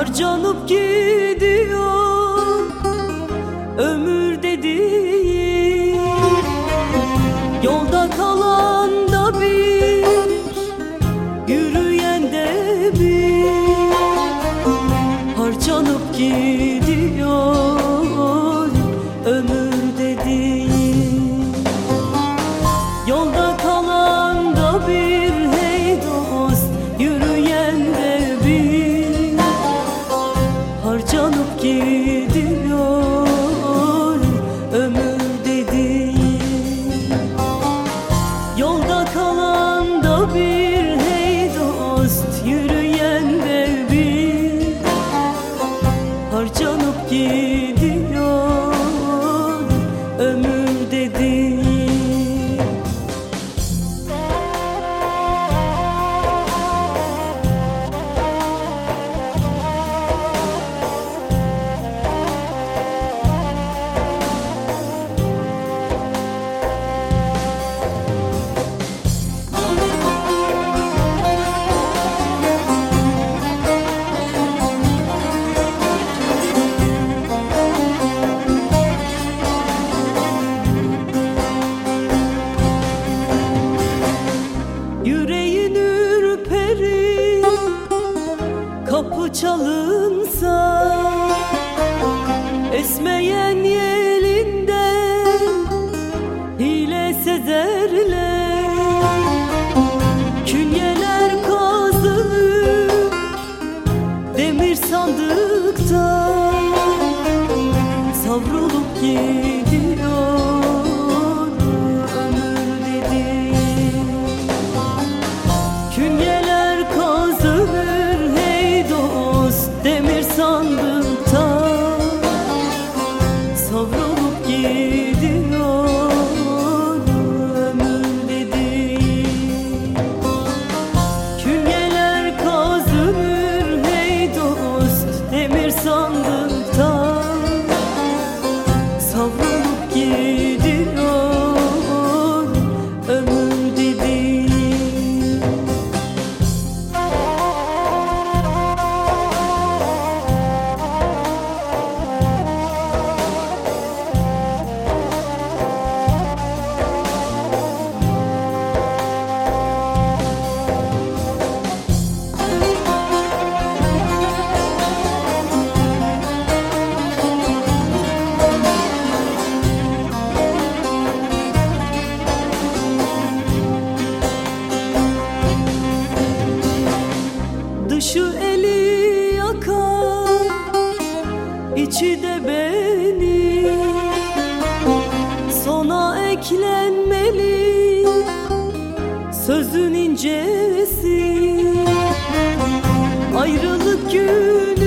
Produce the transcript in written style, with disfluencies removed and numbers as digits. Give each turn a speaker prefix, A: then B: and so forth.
A: harcanıp gidiyor ömür dediğin. Yolda kalan da bir, yürüyen de bir, harcanıp gidiyor ömür dediğin. Yolda kalan da bir, hey dost, yürüyen de bir, harcanıp gidiyor ömür dediğin. Yolda kalan da bir, hey dost, yürüyen de bir, harcanıp gidiyor ömür dediğin. Yüreğin ürperir kapı çalınsa, esmeyen yelinden hile sezerler. Künyeler kazınıp demir sandıkta savrulup gidiyor ömür dediğin. Künyeler kazılır hey dost demir sandıkta, savrulup gidiyor ömür dediğin. Künyeler kazılır hey dost demir sandıkta, savrulup gidiyor ömür dediğin. Dışı eli yakar, içi de beni, sona eklenmeli sözün incesi. Ayrılık günü